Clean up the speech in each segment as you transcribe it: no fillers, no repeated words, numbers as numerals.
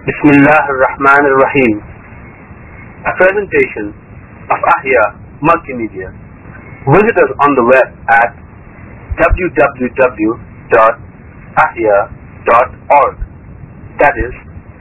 Bismillah ar-Rahman ar-Rahim. A presentation of Ahya Multimedia. Visit us on the web at www.ahya.org. That is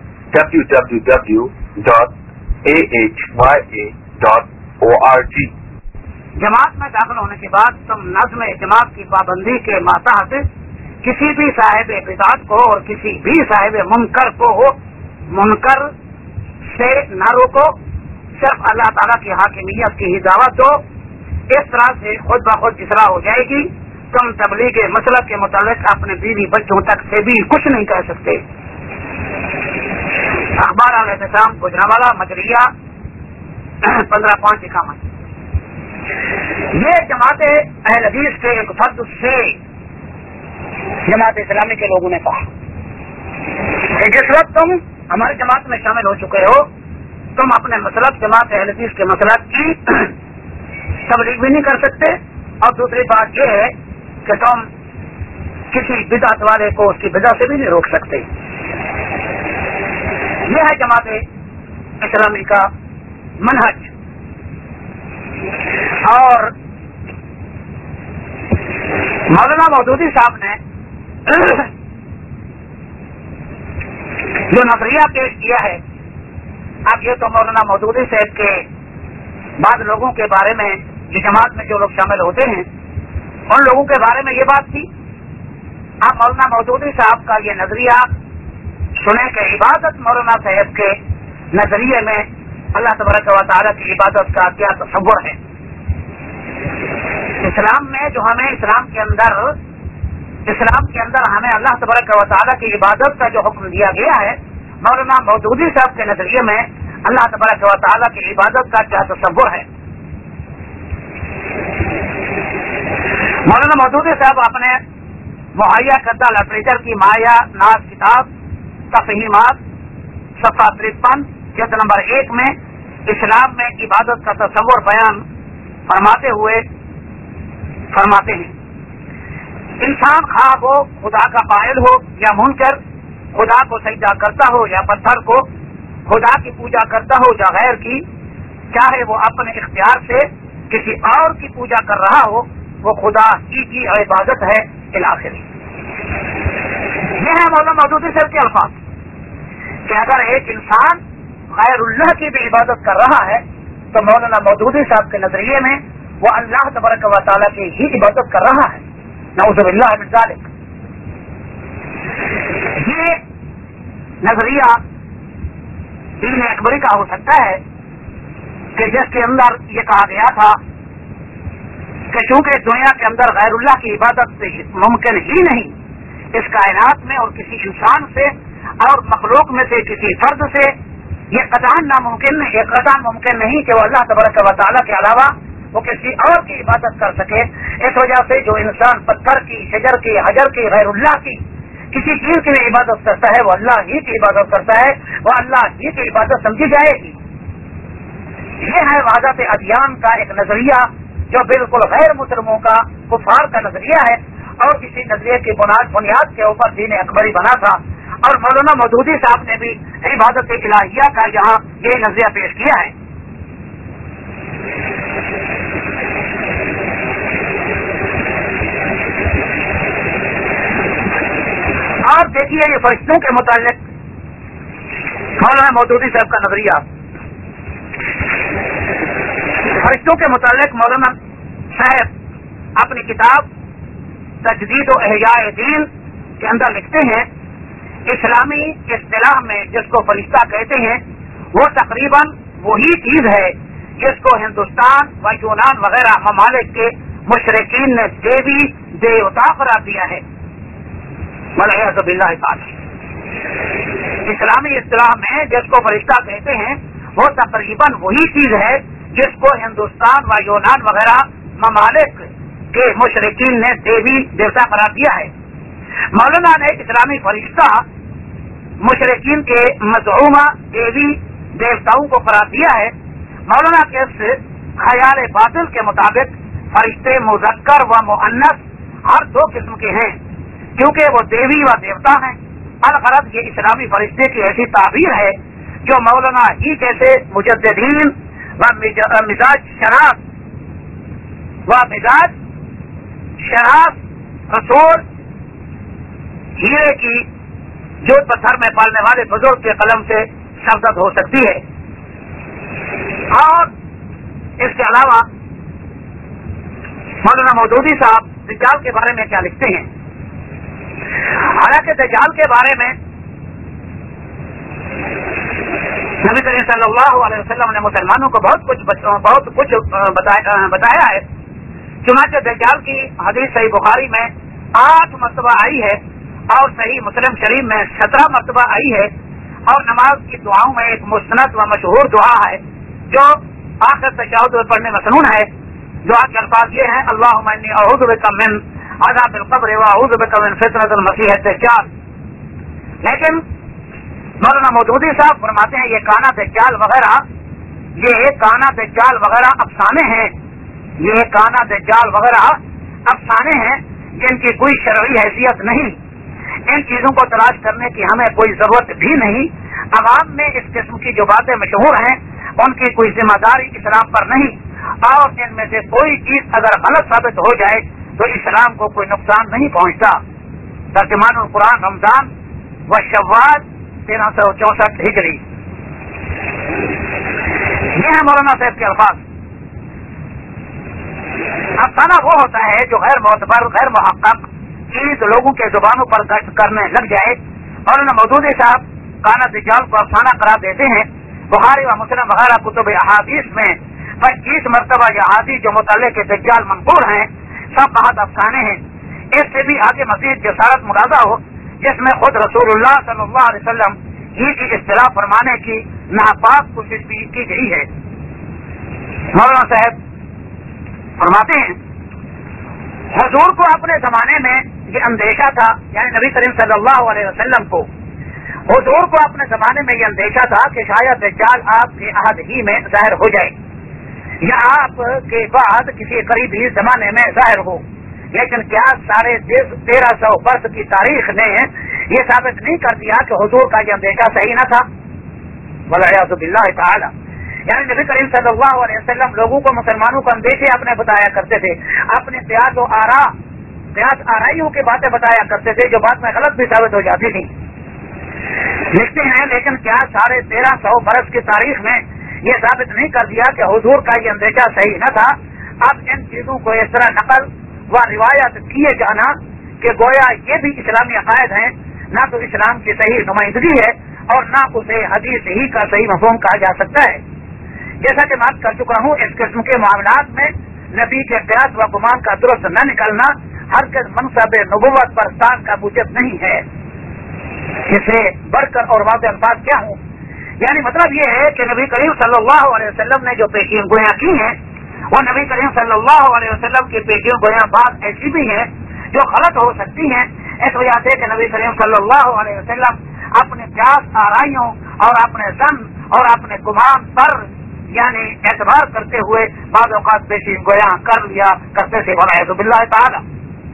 www.ahya.org. जमात में दाखिल होने के बाद तुम नज़्म जमात की पाबंदी के मातहत किसी भी साहिब बिदात को और किसी भी साहिब मुनकर को मुनकर से न रोको, सिर्फ अल्लाह ताला की हाकिमियत की ही दावत दो। इस तरह से खुद ब खुद इसराह हो जाएगी। तुम तबलीग मसलक के मुतालिक अपने बीवी बच्चों तक से भी कुछ नहीं कह सकते। अखबार अल-एहतिसाम गुजरांवाला मजरिया 15/5/51। ये जमात अहल हदीस के एक फर्द से जमात इस्लामी के लोगों ने कहा कि जिस वक्त तुम हमारी जमात में शामिल हो चुके हो, तुम अपने मसलक जमात अहल हदीस के मसलक की तबलीग भी नहीं कर सकते, और दूसरी बात यह है कि तुम किसी बिदअत वाले को उसकी बिदअत से भी नहीं रोक सकते। यह है जमात इस्लामी का मनहज। और मौलाना मौदूदी साहब ने जो नजरिया पेश किया है, अब ये तो मौलाना मौदूदी साहब के बाद लोगों के बारे में, जो जमात में जो लोग शामिल होते हैं उन लोगों के बारे में ये बात थी। आप मौलाना मौदूदी साहब का ये नजरिया सुने कि इबादत मौलाना साहब के नजरिए में अल्लाह तबारक व तआला की इबादत का क्या तसव्वुर है। इस्लाम में जो हमें इस्लाम के अंदर हमें अल्लाह तबारक व तआला की इबादत का जो हुक्म दिया गया है, मौलाना मौदूदी साहब के नजरिए में अल्लाह तबारक व तआला की इबादत का क्या तसव्वुर है। मौलाना मौदूदी साहब अपने मुहैया करदा लिटरेचर की माया नाज किताब तफहीमात सफ़ा 53 जिल्द नंबर 1 में इस्लाम में इबादत का तसव्वुर बयान फरमाते हैं, इंसान खा वो खुदा का कायल हो या मुनकर, खुदा को सजदा करता हो या पत्थर को, खुदा की पूजा करता हो या गैर की, चाहे वो अपने इख्तियार से किसी और की पूजा कर रहा हो, वो खुदा ही की इबादत है। इलाखिर यह है मौलाना मौदूदी साहब के अल्फाज कि अगर एक इंसान गैरुल्लाह की भी इबादत कर रहा है तो मौलाना मौदूदी साहब के नजरिए में वो अल्लाह तबारक व तआला की ही इबादत कर रहा है। नऊज़ुबिल्लाह मिन ज़ालिक। ये नजरिया दीन अकबरी का हो सकता है कि जिसके अंदर ये कहा गया था कि चूंकि दुनिया के अंदर गैरुल्लाह की इबादत मुमकिन ही नहीं, इस कायनात में और किसी इंसान से और मखलूक में से किसी फर्द से ये कतई नामुमकिन नहीं, ये कतई मुमकिन नहीं कि वो अल्लाह तबारक व तआला के अलावा वो किसी और की इबादत कर सके। इस वजह से जो इंसान पत्थर की, शजर की, हजर की, गैरुल्लाह की किसी चीज की इबादत करता है वो अल्लाह ही की इबादत करता है, वो अल्लाह ही की इबादत समझी जाएगी। ये है वहदत अदियान का एक नजरिया जो बिल्कुल गैर मुसलमों का, कुफार का नजरिया है, और इसी नजरिए की बुनियाद के ऊपर दीन अकबरी बना था। और मौलाना मौदूदी साहब ने भी इबादत इलाहिया का यहाँ ये नजरिया पेश किया है। और देखिए ये फरिश्तों के मुतालिक मौलाना मौदूदी साहब का नजरिया। फरिश्तों के मुतालिक मौलाना साहब अपनी किताब तजदीद व इहयाए दीन के अंदर लिखते हैं, इस्लामी इस्तिलाह में जिसको फरिश्ता कहते हैं वो तकरीबन वही चीज है जिसको हिंदुस्तान व यूनान वगैरह ममालिक के मुशरिकीन ने देवी देवता करार दिया है। इस्लामी इस्तिलाह में जिसको फरिश्ता कहते हैं वो तकरीबन वही चीज है जिसको हिंदुस्तान व यूनान वगैरह ममालिक के मुशरिकीन ने देवी देवता करार दिया है। मौलाना ने इस्लामी फरिश्ता मुशरिकीन के मज़ऊमा देवी देवताओं को करार दिया है। मौलाना के इस ख्याल बातिल के मुताबिक फरिश्ते मुज़क्कर व मुअन्नस हर दो किस्म के हैं, क्योंकि वो देवी व देवता हैं الغرض یہ اسلامی فرشتے کی ایسی تعبیر ہے جو مولانا ہی جیسے مجددین و مزاج شناس رسول ہیرے کی جو پتھر میں پالنے والے بزرگ کے قلم سے سرزد ہو سکتی ہے. اور اس کے علاوہ مولانا مودودی صاحب دجال کے بارے میں کیا لکھتے ہیں. حالانکہ دجال کے بارے میں نبی کریم صلی اللہ علیہ وسلم نے مسلمانوں کو بہت کچھ بتایا ہے. چنانچہ دجال کی حدیث صحیح بخاری میں 8 مرتبہ آئی ہے اور صحیح مسلم شریف میں 17 مرتبہ آئی ہے. اور نماز کی دعاؤں میں ایک مستند و مشہور دعا ہے جو آخر تشہد میں پڑھنے مسنون ہے. دعا کے الفاظ یہ ہیں: اللہم انی اعوذ بک من عذاب القبر واعوذ بک من فتنۃ المسیح الدجال. لیکن مولانا مودودی صاحب فرماتے ہیں یہ کانا دجال وغیرہ افسانے ہیں. یہ کانا دجال وغیرہ افسانے ہیں جن کی کوئی شرعی حیثیت نہیں. ان چیزوں کو تلاش کرنے کی ہمیں کوئی ضرورت بھی نہیں. عوام میں اس قسم کی جو باتیں مشہور ہیں ان کی کوئی ذمہ داری اسلام پر نہیں. اور ان میں سے کوئی چیز اگر غلط ثابت ہو جائے تو اسلام کو کوئی نقصان نہیں پہنچتا. ترجمان القرآن رمضان و شوال 1364 ہجری. یہ ہے مولانا صاحب کے الفاظ. افسانہ وہ ہوتا ہے جو غیر معتبر غیر محقق چیز لوگوں کے زبانوں پر گشت کرنے لگ جائے. مولانا مودودی صاحب کانا دجال کو افسانہ قرار دیتے ہیں. بخاری و مسلم وغیرہ کتب احادیث میں 25 مرتبہ یہ احادیث جو متعلق دجال منقول ہیں سب بہت افسانے ہیں. اس سے بھی آگے مزید جسارت مرادہ ہو جس میں خود رسول اللہ صلی اللہ علیہ وسلم ہی کی اصطلاح فرمانے کی ناپاک کوشش بھی کی گئی ہے. مولانا صاحب فرماتے ہیں حضور کو اپنے زمانے میں یہ اندیشہ تھا، یعنی نبی کریم صلی اللہ علیہ وسلم کو حضور کو اپنے زمانے میں یہ اندیشہ تھا کہ شاید دجال آپ کے عہد ہی میں ظاہر ہو جائے یا آپ کے بعد کسی قریبی زمانے میں ظاہر ہو. لیکن کیا 1350 برس کی تاریخ نے یہ ثابت نہیں کر دیا کہ حضور کا یہ اندیشہ صحیح نہ تھا؟ والعیاذ باللہ تعالی. یعنی نبی کریم صلی اللہ علیہ وسلم لوگوں کو مسلمانوں کو اندیشے اپنے بتایا کرتے تھے، اپنے قیاس آرائیوں کی باتیں بتایا کرتے تھے جو بعد میں غلط بھی ثابت ہو جاتی تھی. لکھتے ہیں لیکن کیا 1350 برس کی تاریخ میں یہ ثابت نہیں کر دیا کہ حضور کا یہ اندیشہ صحیح نہ تھا؟ اب ان چیزوں کو اس طرح نقل و روایت کیے جانا کہ گویا یہ بھی اسلامی عقائد ہیں، نہ تو اسلام کی صحیح نمائندگی ہے اور نہ اسے حدیث ہی کا صحیح مفہوم کہا جا سکتا ہے. جیسا کہ بات کر چکا ہوں اس قسم کے معاملات میں نبی کے قیاس و گمان کا درست نہ نکلنا ہرگز منصب نبوت پر سان کا موجب نہیں ہے. اسے بڑھ کر اور واضح الفاظ کیا ہوں، یعنی مطلب یہ ہے کہ نبی کریم صلی اللہ علیہ وسلم نے جو پیشین گویاں کی ہیں وہ نبی کریم صلی اللہ علیہ وسلم کی پیشین گویاں بعض ایسی بھی ہیں جو غلط ہو سکتی ہیں، اس وجہ سے کہ نبی کریم صلی اللہ علیہ وسلم اپنے قیاس آرائیوں اور اپنے ظن اور اپنے گمان پر یعنی اعتبار کرتے ہوئے بعض اوقات پیشین گویاں کر لیا کرتے تھے. والعیاذ باللہ تعالی.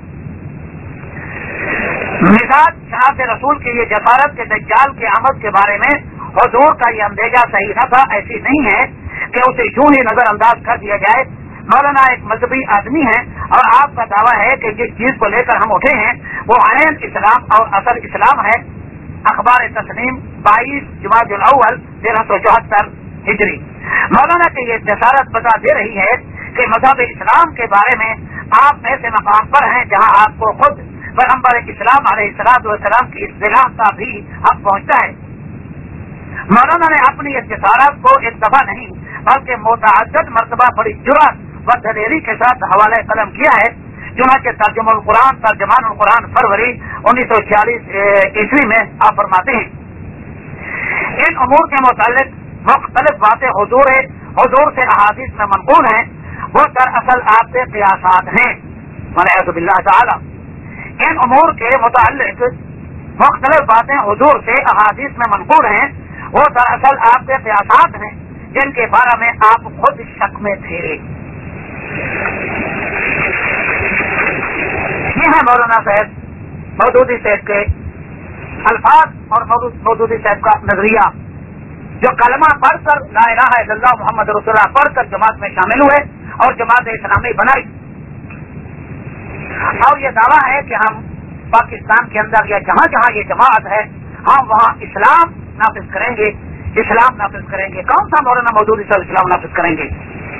مزاج شناس رسول کی یہ جسارت کے دجال کے آمد کے بارے میں حضور کا یہ اندیشہ صحیح نہ تھا ایسی نہیں ہے کہ اسے یوں ہی نظر انداز کر دیا جائے. مولانا ایک مذہبی آدمی ہیں اور آپ کا دعویٰ ہے کہ جس چیز کو لے کر ہم اٹھے ہیں وہ عین اسلام اور اصل اسلام ہے. اخبار تسنیم 22 جمادی الاول 1374 ہجری. مولانا کی یہ جسارت بتا دے رہی ہے کہ مذہب اسلام کے بارے میں آپ ایسے مقام پر ہیں جہاں آپ کو خود پیغمبر اسلام علیہ السلام کی اصطلاح کا بھی حق پہنچتا ہے. مولانا نے اپنی اس جسارت کو ایک دفعہ نہیں بلکہ متعدد مرتبہ بڑی جرأت و دلیری کے ساتھ حوالہ قلم کیا ہے. چنانچہ ترجمان القرآن فروری 1946 عیسوی میں آپ فرماتے ہیں ان امور کے متعلق مختلف باتیں حضور سے احادیث میں منقول ہیں، وہ دراصل آپ سے قیاسات ہیں. والعیاذ باللہ تعالی. ان امور کے متعلق مختلف باتیں حضور سے احادیث میں منقول ہیں، وہ دراصل آپ کے قیاسات ہیں جن کے بارے میں آپ خود شک میں تھے. یہ ہے مولانا صاحب مودودی صاحب کے الفاظ اور مودودی صاحب کا نظریہ جو کلمہ پڑھ کر لا الہ الا اللہ محمد رسول اللہ پڑھ کر جماعت میں شامل ہوئے اور جماعت اسلامی بنائی، اور یہ دعویٰ ہے کہ ہم پاکستان کے اندر یا جہاں جہاں یہ جماعت ہے ہم وہاں اسلام نافذ کریں گے، اسلام نافذ کریں گے۔ کون سا مولانا مودودی صاحب اسلام نافذ کریں گے؟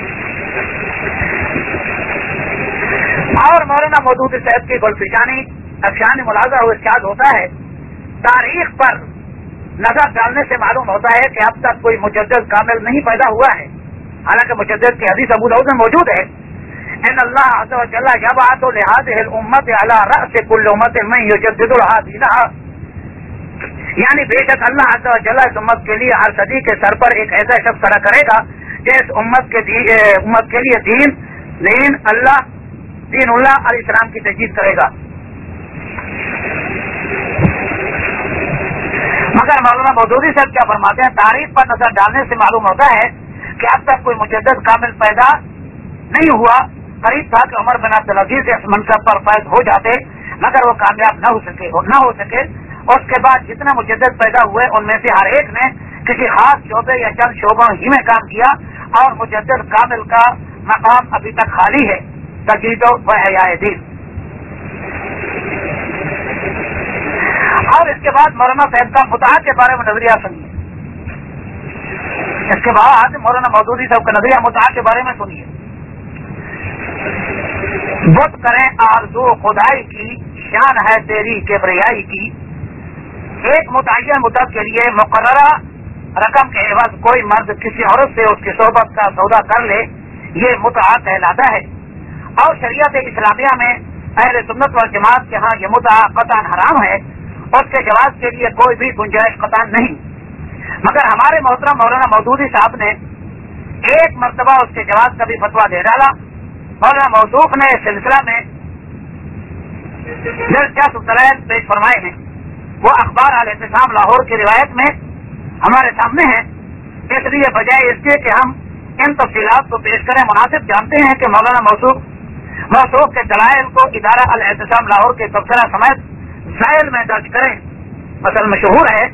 اور مولانا مودودی صاحب کی گلفشانی افشان ملاحظہ و ارشاد ہوتا ہے، تاریخ پر نظر ڈالنے سے معلوم ہوتا ہے کہ اب تک کوئی مجدد کامل نہیں پیدا ہوا ہے، حالانکہ مجدد کی حدیث ابو داؤد میں موجود ہے، ان اللہ عز و جل یبعث لهذه الامت على رأس كل امت من یجدد لها دینها، یعنی بے شک اللہ عز و جل اس امت کے لیے ہر صدی کے سر پر ایک ایسا شخص کھڑا کرے گا کہ اس امت کے لیے دین اللہ علیہ السلام کی تجدید کرے گا۔ مگر مولانا مودودی صاحب کیا فرماتے ہیں، تاریخ پر نظر ڈالنے سے معلوم ہوتا ہے کہ اب تک کوئی مجدد کامل پیدا نہیں ہوا، قریب تھا کہ عمر بن عبدالعزیز اس منصب پر فائز ہو جاتے مگر وہ کامیاب نہ ہو سکے۔ اس کے بعد جتنے مجدد پیدا ہوئے ان میں سے ہر ایک نے کسی خاص شعبے یا چند شعبوں ہی میں کام کیا، اور مجدد کامل کا مقام ابھی تک خالی ہے، تجدید و احیاء دین۔ اور اس کے بعد مولانا صاحب کا متعہ کے بارے میں نظریہ سنیے، اس کے بعد مولانا مودودی صاحب کا نظریہ متعہ کے بارے میں سنیے۔ بت کریں آرزو خدائی کی، شان ہے تیری کبریائی کی، ایک متعین مدت کے لیے مقررہ رقم کے عوض کوئی مرد کسی عورت سے اس کی صحبت کا سودا کر لے، یہ متعہ کہلاتا ہے، اور شریعت اسلامیہ میں اہل سنت والجماعت کے ہاں یہ متعہ قطعاً حرام ہے، اس کے جواز کے لیے کوئی بھی گنجائش قطعاً نہیں۔ مگر ہمارے محترم مولانا مودودی صاحب نے ایک مرتبہ اس کے جواز کا بھی فتویٰ دے ڈالا۔ مولانا موصوف نے اس سلسلہ میں دلچسپ دلائل پیش فرمائے ہیں، وہ اخبار الاعتصام لاہور کی روایت میں ہمارے سامنے ہے، اس لیے بجائے اس کے کہ ہم ان تفصیلات کو پیش کریں، مناسب جانتے ہیں کہ مولانا موصوف کے دلائل کو ادارہ الاعتصام لاہور کے تبصرہ سمیت ذیل میں درج کریں۔ مثلا مشہور ہے،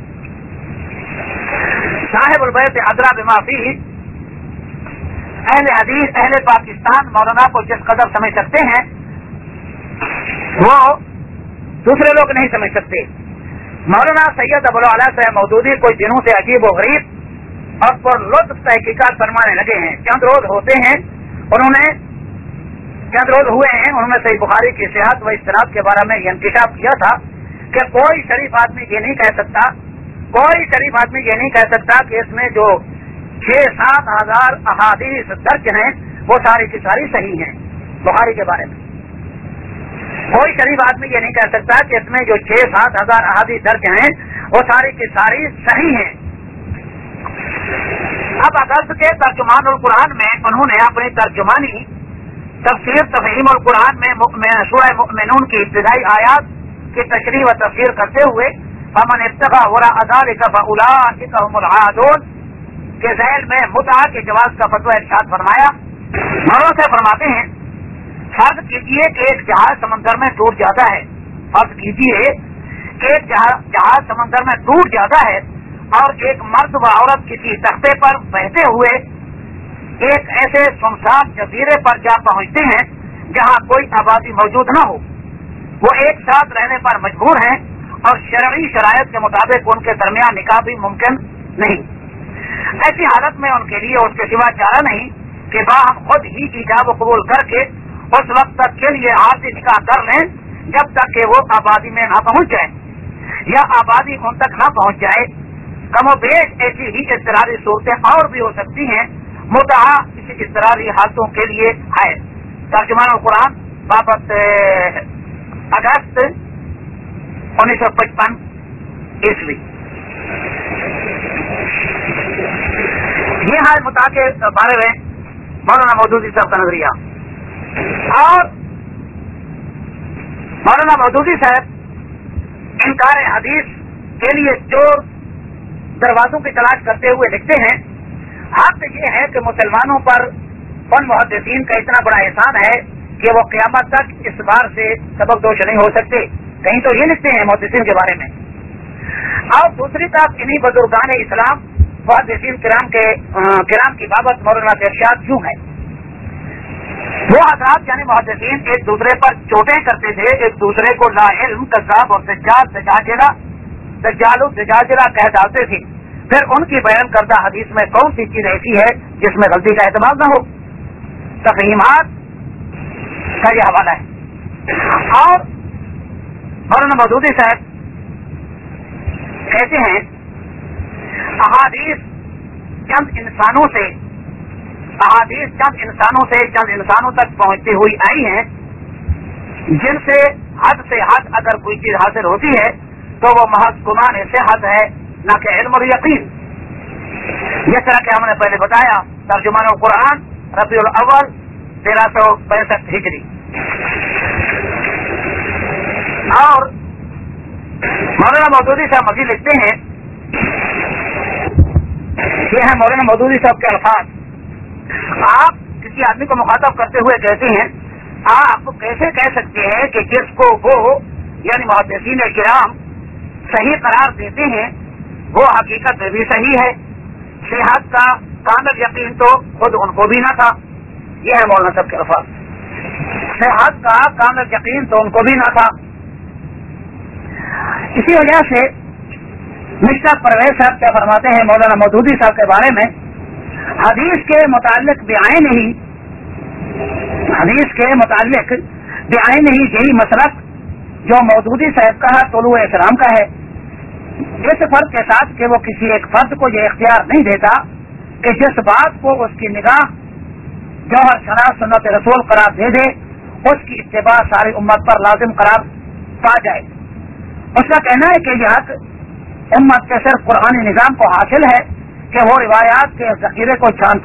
صاحب البیت ادری بما فیہ، اہل حدیث اہل پاکستان مولانا کو جس قدر سمجھ سکتے ہیں وہ دوسرے لوگ نہیں سمجھ سکتے۔ مولانا سید ابوالعلا صاحب مودودی کوئی دنوں سے عجیب و غریب اور پر لطف تحقیقات فرمانے لگے ہیں، چند روز ہوئے ہیں انہوں نے صحیح بخاری کی صحت و استناد کے بارے میں یہ انکشاف کیا تھا کہ کوئی شریف آدمی یہ نہیں کہہ سکتا کہ اس میں جو 6-7 ہزار احادیث درج ہیں وہ ساری کی ساری صحیح ہیں۔ بخاری کے بارے میں کوئی شریف آدمی یہ نہیں کہہ سکتا کہ اس میں جو 6-7 ہزار احادیث درج ہیں وہ ساری کی ساری صحیح ہیں۔ اب اگست کے ترجمان القرآن میں انہوں نے اپنی ترجمانی تفسیر تفہیم القرآن میں سورہ مؤمنون کی ابتدائی آیات کی تشریح و تفسیر کرتے ہوئے فمن ابتغى وراء ذلك فاولئک هم العادون کے ذیل میں متعہ کے جواز کا فتویٰ ارشاد فرمایا۔ مولانا سے فرماتے ہیں، فرض کیجئے کہ ایک جہاز سمندر میں ٹوٹ جاتا ہے، اور ایک مرد و عورت کسی تختے پر بہتے ہوئے ایک ایسے سنسان جزیرے پر جا پہنچتے ہیں جہاں کوئی آبادی موجود نہ ہو، وہ ایک ساتھ رہنے پر مجبور ہیں اور شرعی شرائط کے مطابق ان کے درمیان نکاح بھی ممکن نہیں۔ ایسی حالت میں ان کے لیے اس کے سوا چارہ نہیں کہ باہم خود ہی ایجاب و قبول کر کے اس وقت تک کے لیے عارضی نکاح کر لیں جب تک کہ وہ آبادی میں نہ پہنچ جائے، یا آبادی ان تک نہ پہنچ جائے۔ کم و بیش ایسی ہی اضطراری صورتیں اور بھی ہو سکتی ہیں، متعہ اسی اضطراری حالتوں کے لیے ہے۔ ترجمان القرآن بابت اگست 1955 عیسوی۔ یہ ہے متعہ کے بارے میں مولانا مودودی صاحب کا نظریہ۔ اور مولانا مودودی صاحب انکار حدیث کے لیے چور دروازوں کی تلاش کرتے ہوئے لکھتے ہیں، حق یہ ہے کہ مسلمانوں پر ان محدثین کا اتنا بڑا احسان ہے کہ وہ قیامت تک اس بار سے سبق دوش نہیں ہو سکتے۔ کہیں تو یہ لکھتے ہیں محدثین کے بارے میں اور دوسری طرف انہی بزرگان اسلام محدثین کرام کی بابت مولانا کے ارشاد کیوں ہے؟ وہ حضرات یعنی محدثین ایک دوسرے پر چوٹیں کرتے تھے، ایک دوسرے کو لا علم، کذاب اور دجاجلہ کہہ ڈالتے تھے. پھر ان کی بیان کردہ حدیث میں کون سی چیز ایسی ہے جس میں غلطی کا احتمال نہ ہو؟ تفہیمات کا یہ حوالہ ہے. اور مولانا مودودی صاحب کہتے ہیں احادیث چند انسانوں تک پہنچتی ہوئی آئی ہیں جن سے حد اگر کوئی چیز حاصل ہوتی ہے تو وہ محض گمان صحت ہے، نہ کہ علم اور یقین. جس طرح کہ ہم نے پہلے بتایا ترجمان القرآن ربیع الاول 1365 ہجری. اور مولانا مودودی صاحب مزید لکھتے ہیں، یہ ہے مولانا مودودی صاحب کے الفاظ. آپ کسی آدمی کو مخاطب کرتے ہوئے کہتے ہیں آپ کیسے کہہ سکتے ہیں کہ جس کو وہ یعنی محدثین کرام صحیح قرار دیتے ہیں وہ حقیقت میں بھی صحیح ہے. صحت کا کامل یقین تو خود ان کو بھی نہ تھا. یہ ہے مولانا صاحب کے الفاظ. صحت کا کامل یقین تو ان کو بھی نہ تھا. اسی وجہ سے مسٹر پرویز صاحب کیا فرماتے ہیں مولانا مودودی صاحب کے بارے میں، حدیث کے متعلق بعین ہی یہی مسلک جو مودودی صاحب کا طلوع اسلام کا ہے، اس فرق کے ساتھ کہ وہ کسی ایک فرد کو یہ اختیار نہیں دیتا کہ جس بات کو اس کی نگاہ جوہر شناس سنت رسول قرار دے دے اس کی اتباع ساری امت پر لازم قرار پا جائے. اس کا کہنا ہے کہ یہ حق امت کے صرف قرآنی نظام کو حاصل ہے کہ وہ روایات کے ذخیرے کو چھان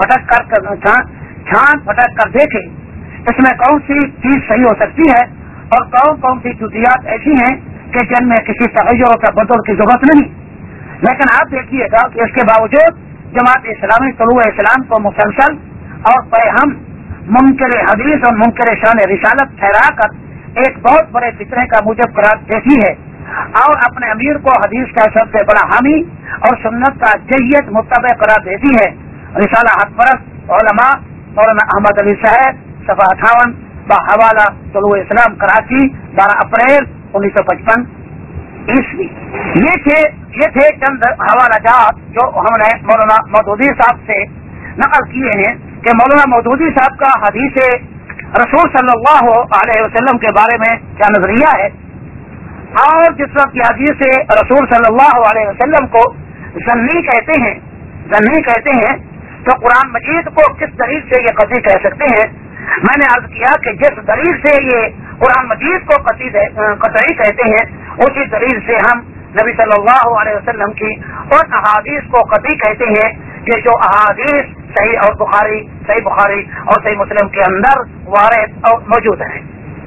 پھٹک کر دیکھے اس میں کون سی چیز صحیح ہو سکتی ہے اور کون سی جزیات ایسی ہیں کہ جن میں کسی تغیر و تبدل کی ضرورت نہیں. لیکن آپ دیکھیے گا کہ اس کے باوجود جماعت اسلامی طلوع اسلام کو مسلسل اور پیہم منکر حدیث اور منکر شان رسالت ٹھہرا کر ایک بہت بڑے فتنے کا موجب قرار دیتی ہے اور اپنے امیر کو حدیث کا سب سے بڑا حامی اور سنت کا جیت متبع قرار دیتی ہے. رسالہ حق پرست علماء مولانا احمد علی صاحب صفحہ 58 بحوالہ طلوع اسلام کراچی 12 اپریل 1955 عیسوی. یہ تھے چند حوالہ جات جو ہم نے مولانا مودودی صاحب سے نقل کیے ہیں کہ مولانا مودودی صاحب کا حدیث رسول صلی اللہ علیہ وسلم کے بارے میں کیا نظریہ ہے، اور جس وقت یہ حدیث رسول صلی اللہ علیہ وسلم کو ظنی کہتے ہیں تو قرآن مجید کو کس دلیل سے یہ قطعی کہہ سکتے ہیں؟ میں نے عرض کیا کہ جس دلیل سے یہ قرآن مجید کو قطعی کہتے ہیں اسی دلیل سے ہم نبی صلی اللہ علیہ وسلم کی ان احادیث کو قطعی کہتے ہیں کہ جو احادیث صحیح بخاری اور صحیح مسلم کے اندر وارد اور موجود ہیں.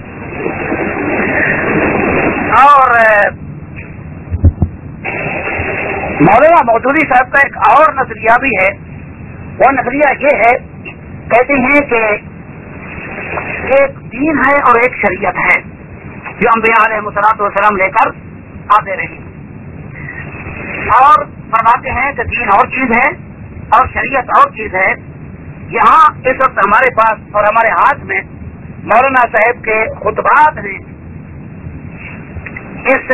اور مولانا مودودی صاحب کا ایک اور نظریہ بھی ہے. وہ نظریہ یہ ہے، کہتے ہیں کہ ایک دین ہے اور ایک شریعت ہے جو انبیاء علیہ الصلوۃ والسلام لے کر آتے رہے، اور فرماتے ہیں کہ دین اور چیز ہے اور شریعت اور چیز ہے. یہاں اس وقت ہمارے پاس اور ہمارے ہاتھ میں مولانا صاحب کے خطبات ہیں. اس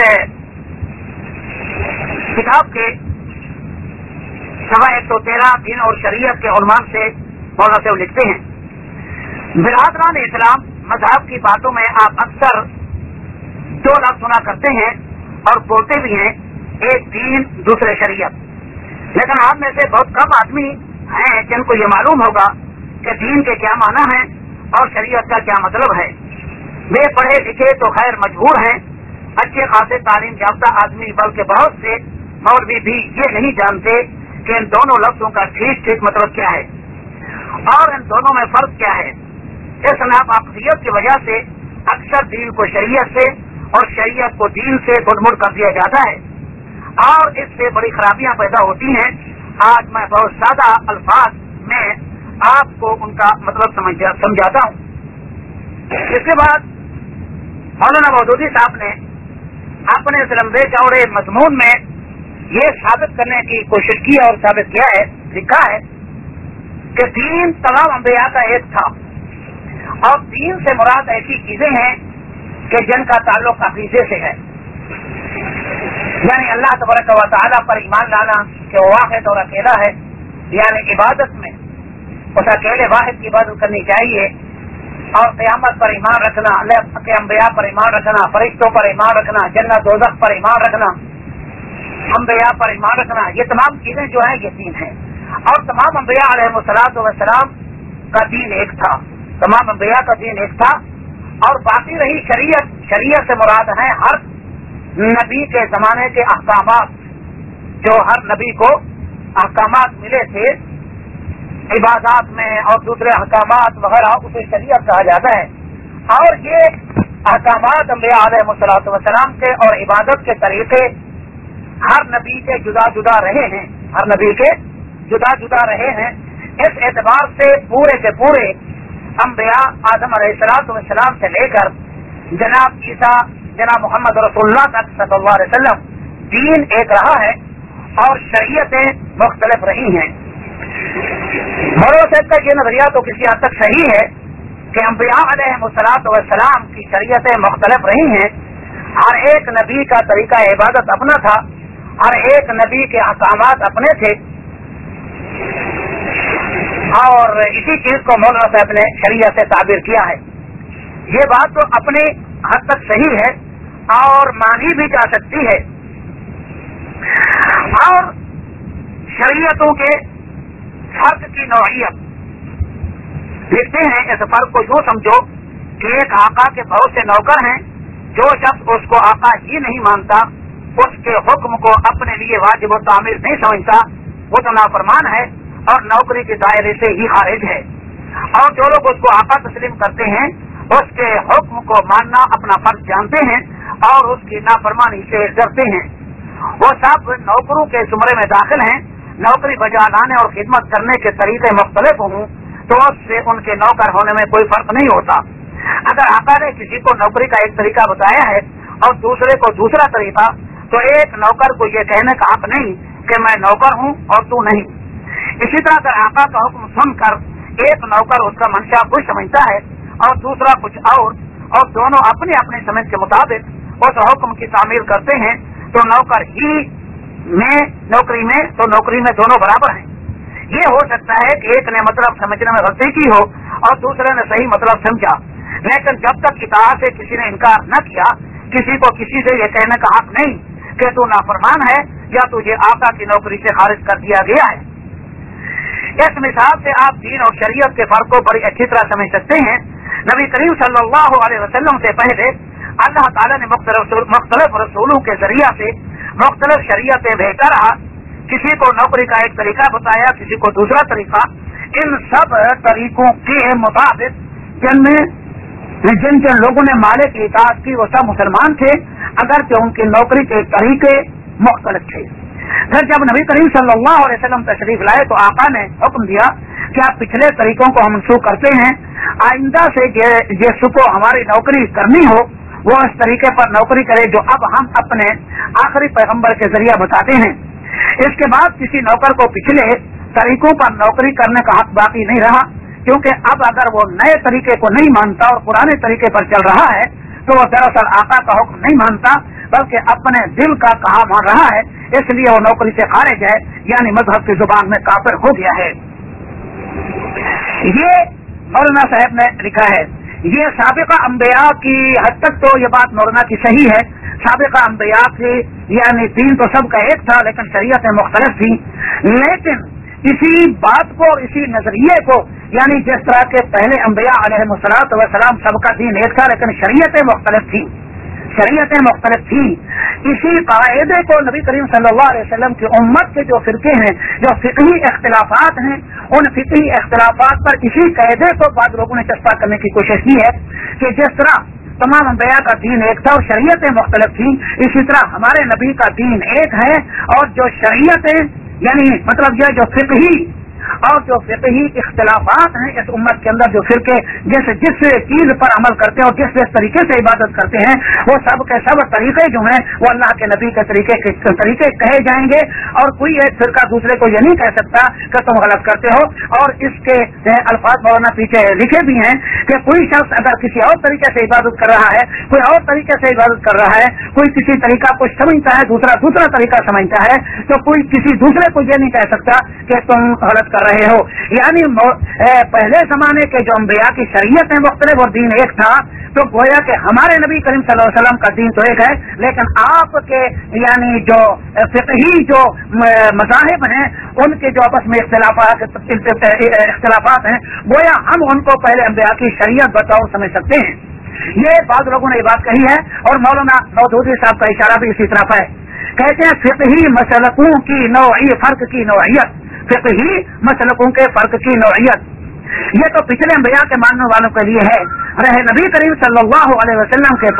کتاب کے صفحہ 113 دین اور شریعت کے عنوان سے مولانا صاحب لکھتے ہیں، برادران اسلام مذہب کی باتوں میں آپ اکثر دو لفظ سنا کرتے ہیں اور بولتے بھی ہیں، ایک دین دوسرے شریعت. لیکن آپ میں سے بہت کم آدمی ہیں جن کو یہ معلوم ہوگا کہ دین کے کیا معنی ہیں اور شریعت کا کیا مطلب ہے. بے پڑھے لکھے تو خیر مجبور ہیں، اچھے خاصے تعلیم یافتہ آدمی بلکہ بہت سے مولوی بھی یہ نہیں جانتے کہ ان دونوں لفظوں کا ٹھیک مطلب کیا ہے اور ان دونوں میں فرق کیا ہے. اس ناپاکیت کی وجہ سے اکثر دین کو شریعت سے اور شریعت کو دین سے گڑمڑ کر دیا جاتا ہے اور اس سے بڑی خرابیاں پیدا ہوتی ہیں. آج میں بہت سادہ الفاظ میں آپ کو ان کا مطلب سمجھاتا ہوں. اس کے بعد مولانا مودودی صاحب نے اپنے اس لمبے چوڑے مضمون میں یہ ثابت کرنے کی کوشش کی اور ثابت کیا ہے، لکھا ہے کہ دین تمام انبیاء کا ایک تھا، اور دین سے مراد ایسی چیزیں ہیں کہ جن کا تعلق عقیدے سے ہے، یعنی اللہ تبارک و تعالیٰ پر ایمان لانا کہ وہ واحد اور اکیلا ہے، یعنی عبادت میں اس اکیلے واحد کی عبادت کرنی چاہیے، اور قیامت پر ایمان رکھنا، اللہ کے انبیاء پر ایمان رکھنا، فرشتوں پر ایمان رکھنا، جنت دوزخ پر ایمان رکھنا، انبیاء پر ایمان رکھنا، یہ تمام چیزیں جو ہیں یہ دین ہیں، اور تمام انبیاء علیہ الصلوۃ والسلام کا دین ایک تھا، تمام انبیاء کا دین ایک تھا، اور باقی رہی شریعت، شریعت سے مراد ہے ہر نبی کے زمانے کے احکامات، جو ہر نبی کو احکامات ملے تھے عبادات میں اور دوسرے احکامات وغیرہ، اسے شریعت کہا جاتا ہے، اور یہ احکامات انبیاء علیہ الصلوۃ والسلام کے اور عبادت کے طریقے ہر نبی کے جدا جدا رہے ہیں، ہر نبی کے جدا جدا رہے ہیں، اس اعتبار سے پورے کے پورے انبیاء آدم علیہ الصلوۃ والسلام سے لے کر جناب عیسیٰ، جناب محمد رسول اللہ تک صلی اللہ علیہ وسلم دین ایک رہا ہے اور شریعتیں مختلف رہی ہیں۔ مولانا صاحب کا یہ نظریہ تو کسی حد تک صحیح ہے کہ انبیاء علیہ الصلوۃ والسلام کی شریعتیں مختلف رہی ہیں، ہر ایک نبی کا طریقہ عبادت اپنا تھا، ہر ایک نبی کے احکامات اپنے تھے، اور اسی چیز کو مولانا صاحب نے شریعت سے تعبیر کیا ہے۔ یہ بات تو اپنی حد تک صحیح ہے اور مانی بھی جا سکتی ہے، اور شریعتوں کے فرق کی نوعیت لکھتے ہیں، اس فرق کو یوں سمجھو کہ ایک آقا کے بہت سے نوکر ہیں، جو شخص اس کو آقا ہی نہیں مانتا، اس کے حکم کو اپنے لیے واجب و تعمیر نہیں سمجھتا، وہ تو نافرمان ہے اور نوکری کے دائرے سے ہی خارج ہے، اور جو لوگ اس کو آقا تسلیم کرتے ہیں اس کے حکم کو ماننا اپنا فرض جانتے ہیں اور اس کی نافرمانی سے ڈرتے ہیں، وہ سب نوکروں کے زمرے میں داخل ہیں۔ نوکری بجا لانے اور خدمت کرنے کے طریقے مختلف ہوں تو اس سے ان کے نوکر ہونے میں کوئی فرق نہیں ہوتا۔ اگر آقا نے کسی کو نوکری کا ایک طریقہ بتایا ہے اور دوسرے کو دوسرا طریقہ، تو ایک نوکر کو یہ کہنے کا حق نہیں کہ میں نوکر ہوں اور تو نہیں۔ اسی طرح اگر آقا کا حکم سن کر ایک نوکر اس کا منشا کچھ سمجھتا ہے اور دوسرا کچھ اور دونوں اپنی اپنی سمجھ کے مطابق اس حکم کی تعمیر کرتے ہیں، تو نوکر ہی میں نوکری میں دونوں برابر ہیں۔ یہ ہو سکتا ہے کہ ایک نے مطلب سمجھنے میں غلطی کی ہو اور دوسرے نے صحیح مطلب سمجھا، لیکن جب تک اطاعت سے کسی نے انکار نہ کیا، کسی کو کسی سے یہ کہنے کا حق نہیں کہ تو نافرمان ہے یا تجھے آقا کی نوکری سے خارج کر دیا گیا ہے۔ اس مثال سے آپ دین اور شریعت کے فرق کو بڑی اچھی طرح سمجھ سکتے ہیں۔ نبی کریم صلی اللہ علیہ وسلم سے پہلے اللہ تعالیٰ نے مختلف رسولوں کے ذریعہ سے مختلف شریعتیں بھیجتا رہا، کسی کو نوکری کا ایک طریقہ بتایا، کسی کو دوسرا طریقہ۔ ان سب طریقوں کے مطابق جن لوگوں نے مالک کی اطاعت کی وہ سب مسلمان تھے، اگرچہ ان کی نوکری کے طریقے مختلف تھے۔ پھر جب نبی کریم صلی اللہ علیہ وسلم تشریف لائے تو آقا نے حکم دیا کہ آپ پچھلے طریقوں کو ہم منسوخ کرتے ہیں، آئندہ سے جس کو ہماری نوکری کرنی ہو وہ اس طریقے پر نوکری کرے جو اب ہم اپنے آخری پیغمبر کے ذریعہ بتاتے ہیں۔ اس کے بعد کسی نوکر کو پچھلے طریقوں پر نوکری کرنے کا حق باقی نہیں رہا، کیونکہ اب اگر وہ نئے طریقے کو نہیں مانتا اور پرانے طریقے پر چل رہا ہے تو وہ دراصل آقا کا حکم نہیں مانتا بلکہ اپنے دل کا کہا مان رہا ہے، اس لیے وہ نوکری سے خارج ہے، یعنی مذہب کی زبان میں کافر ہو گیا ہے۔ یہ مولانا صاحب نے لکھا ہے۔ یہ سابقہ انبیاء کی حد تک تو یہ بات مولانا کی صحیح ہے، سابقہ انبیاء کی یعنی دین تو سب کا ایک تھا لیکن شریعتیں مختلف تھیں، لیکن اسی بات کو اسی نظریے کو یعنی جس طرح کے پہلے انبیاء علیہ الصلوۃ والسلام سب کا دین ایک تھا لیکن شریعتیں مختلف تھیں، اسی قاعدے کو نبی کریم صلی اللہ علیہ وسلم کی امت کے جو فرقے ہیں، جو فقہی اختلافات ہیں، ان فقہی اختلافات پر اسی قاعدے کو بعض لوگوں نے چسپاں کرنے کی کوشش کی ہے کہ جس طرح تمام انبیاء کا دین ایک تھا اور شریعتیں مختلف تھیں، اسی طرح ہمارے نبی کا دین ایک ہے اور جو شریعتیں یعنی مطلب یہ جو فقہی اور جو فقہی اختلافات ہیں اس امت کے اندر، جو فرقے جس چیز پر عمل کرتے ہیں اور جس طریقے سے عبادت کرتے ہیں، وہ سب کے سب طریقے جو ہیں وہ اللہ کے نبی کے طریقے کہے جائیں گے، اور کوئی ایک فرقہ دوسرے کو یہ نہیں کہہ سکتا کہ تم غلط کرتے ہو۔ اور اس کے الفاظ مولانا پیچھے لکھے بھی ہیں کہ کوئی شخص اگر کسی اور طریقے سے عبادت کر رہا ہے، کوئی اور طریقے سے عبادت کر رہا ہے، کوئی کسی طریقہ کو سمجھتا ہے، دوسرا طریقہ سمجھتا ہے، تو کوئی کسی دوسرے کو یہ نہیں کہہ سکتا کہ تم غلط کر رہے ہو۔ یعنی پہلے زمانے کے جو انبیاء کی شریعتیں مختلف اور دین ایک تھا، تو گویا کہ ہمارے نبی کریم صلی اللہ علیہ وسلم کا دین تو ایک ہے، لیکن آپ کے یعنی جو فقہی جو مذاہب ہیں ان کے جو آپس میں اختلافات ہیں، گویا ہم ان کو پہلے انبیاء کی شریعت بطور سمجھ سکتے ہیں۔ یہ بعض لوگوں نے یہ بات کہی ہے، اور مولانا مودودی صاحب کا اشارہ بھی اسی طرف ہے۔ کہتے ہیں فقہی مسلکوں کی فرق کی نوعیت، فقہی مسلکوں کے فرق کی نوعیت، یہ تو پچھلے انبیاء کے ماننے والوں کے لیے ہے۔ رہے نبی کریم صلی اللہ علیہ وسلم کے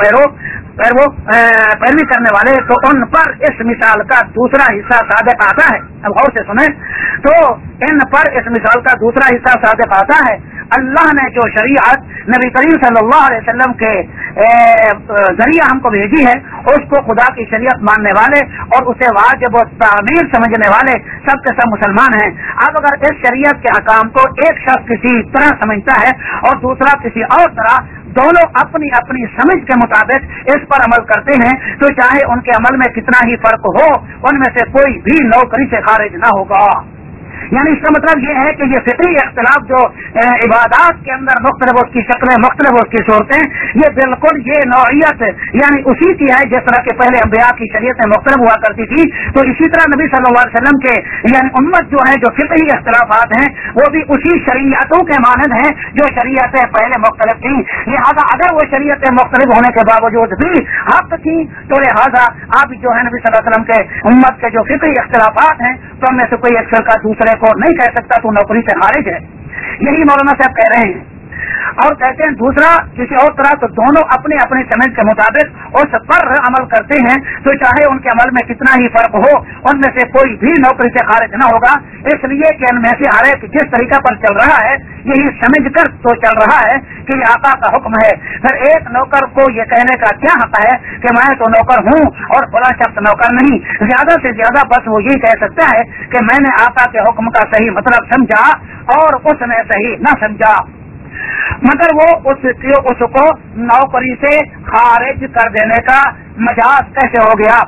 پیروی کرنے والے تو ان پر اس مثال کا دوسرا حصہ صادق آتا ہے۔ اب غور سے سنیں تو ان پر اس مثال کا دوسرا حصہ صادق آتا ہے۔ اللہ نے جو شریعت نبی کریم صلی اللہ علیہ وسلم کے ذریعہ ہم کو بھیجی ہے، اس کو خدا کی شریعت ماننے والے اور اسے واجب و تعمیل سمجھنے والے سب کے سب مسلمان ہیں۔ اب اگر اس شریعت کے احکام کو ایک شخص کسی طرح سمجھتا ہے اور دوسرا کسی اور طرح، دونوں اپنی اپنی سمجھ کے مطابق اس پر عمل کرتے ہیں، تو چاہے ان کے عمل میں کتنا ہی فرق ہو، ان میں سے کوئی بھی نوکری سے خارج نہ ہوگا۔ یعنی اس کا مطلب یہ ہے کہ یہ فطری اختلاف جو عبادات کے اندر مختلف اس کی شکلیں، مختلف اس کی صورتیں، یہ بالکل یہ نوعیت یعنی اسی کی ہے جس طرح کے پہلے انبیاء کی شریعتیں مختلف ہوا کرتی تھی، تو اسی طرح نبی صلی اللہ علیہ وسلم کے یعنی امت جو ہے جو فطری اختلافات ہیں وہ بھی اسی شریعتوں کے مانند ہیں جو شریعتیں پہلے مختلف تھیں۔ لہٰذا اگر وہ شریعتیں مختلف ہونے کے باوجود بھی حق تھیں، تو لہٰذا آپ جو ہے نبی صلی اللہ علیہ وسلم کے امت کے جو فطری اختلافات ہیں، تو ہم میں سے کوئی ایک فرقہ دوسرے کو نہیں کہہ سکتا تو نوکری سے خارج ہے۔ یہی مولانا صاحب کہہ رہے ہیں۔ اور کہتے ہیں دوسرا کسی اور طرح، تو دونوں اپنے اپنے سمجھ کے مطابق اس پر عمل کرتے ہیں، تو چاہے ان کے عمل میں کتنا ہی فرق ہو، ان میں سے کوئی بھی نوکری سے خارج نہ ہوگا، اس لیے کہ ان میں سے ہر ایک جس طریقہ پر چل رہا ہے یہی سمجھ کر تو چل رہا ہے کہ یہ آقا کا حکم ہے۔ پھر ایک نوکر کو یہ کہنے کا کیا حق ہے کہ میں تو نوکر ہوں اور فلاں شخص نوکر نہیں؟ زیادہ سے زیادہ بس وہ یہی کہہ سکتا ہے کہ میں نے آقا کے حکم کا صحیح مطلب سمجھا اور اس نے صحیح نہ سمجھا، مگر وہ اس کو نوکری سے خارج کر دینے کا مجاز کیسے ہو گیا؟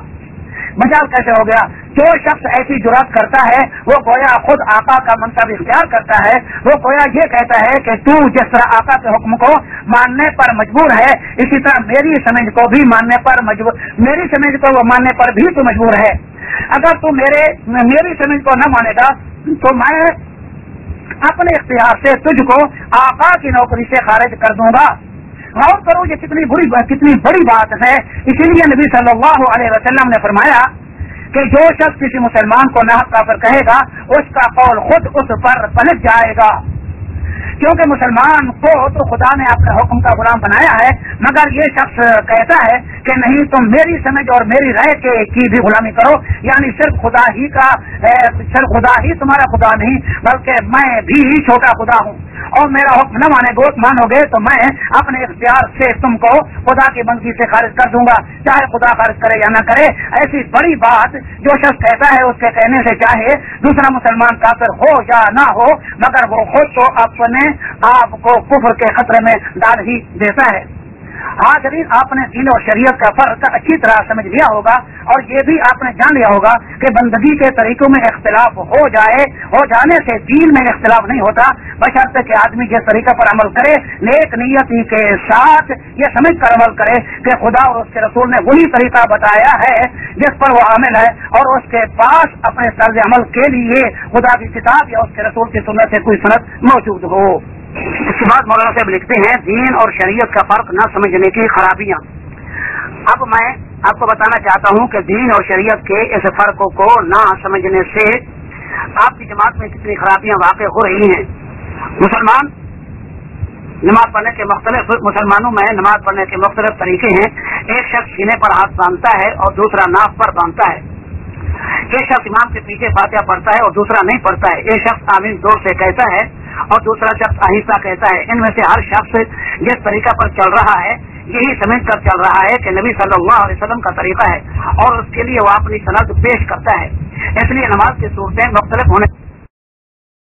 جو شخص ایسی جرات کرتا ہے وہ گویا خود آقا کا منصب اختیار کرتا ہے، وہ گویا یہ کہتا ہے کہ تو جس طرح آقا کے حکم کو ماننے پر مجبور ہے، اسی طرح میری سمجھ کو بھی ماننے پر مجبور، میری سمجھ کو وہ ماننے پر بھی تو مجبور ہے۔ اگر تو میری سمجھ کو نہ مانے گا تو میں اپنے اختیار سے تجھ کو آقا کی نوکری سے خارج کر دوں گا۔ غور کرو یہ کتنی بڑی بات ہے۔ اسی لیے نبی صلی اللہ علیہ وسلم نے فرمایا کہ جو شخص کسی مسلمان کو ناحق کافر کہے گا اس کا قول خود اس پر پلٹ جائے گا، کیونکہ مسلمان کو تو خدا نے اپنے حکم کا غلام بنایا ہے، مگر یہ شخص کہتا ہے کہ نہیں تم میری سمجھ اور میری رائے کی بھی غلامی کرو، یعنی صرف خدا ہی تمہارا خدا نہیں بلکہ میں بھی چھوٹا خدا ہوں، اور میرا حکم نہ مانو گے تو میں اپنے اختیار سے تم کو خدا کی بندگی سے خارج کر دوں گا، چاہے خدا خارج کرے یا نہ کرے۔ ایسی بڑی بات جو شخص کہتا ہے اس کے کہنے سے چاہے دوسرا مسلمان کافر ہو یا نہ ہو، مگر وہ خود تو اپنے آپ کو کفر کے خطرے میں ڈال ہی دیتا ہے۔ حاضرین، آپ نے دین اور شریعت کا فرق اچھی طرح سمجھ لیا ہوگا، اور یہ بھی آپ نے جان لیا ہوگا کہ بندگی کے طریقوں میں اختلاف ہو جانے سے دین میں اختلاف نہیں ہوتا، بشرطے کہ آدمی جس طریقے پر عمل کرے نیک نیتی کے ساتھ یہ سمجھ کر عمل کرے کہ خدا اور اس کے رسول نے وہی طریقہ بتایا ہے جس پر وہ عامل ہے، اور اس کے پاس اپنے طرز عمل کے لیے خدا کی کتاب یا اس کے رسول کی سنت سے کوئی سند موجود ہو۔ اس کے بعد مولانا صاحب لکھتے ہیں دین اور شریعت کا فرق نہ سمجھنے کی خرابیاں۔ اب میں آپ کو بتانا چاہتا ہوں کہ دین اور شریعت کے اس فرق کو نہ سمجھنے سے آپ کی جماعت میں کتنی خرابیاں واقع ہو رہی ہیں۔ مسلمانوں میں نماز پڑھنے کے مختلف طریقے ہیں۔ ایک شخص سینے پر ہاتھ باندھتا ہے اور دوسرا ناف پر باندھتا ہے۔ ایک شخص امام کے پیچھے فاتحہ پڑھتا ہے اور دوسرا نہیں پڑھتا ہے، ایک شخص آمین زور سے کہتا ہے اور دوسرا شخص آہستہ کہتا ہے، ان میں سے ہر شخص جس طریقہ پر چل رہا ہے یہی سمجھ کر چل رہا ہے کہ نبی صلی اللہ علیہ وسلم کا طریقہ ہے اور اس کے لیے وہ اپنی سند پیش کرتا ہے، اس لیے نماز کی صورتیں مختلف ہونے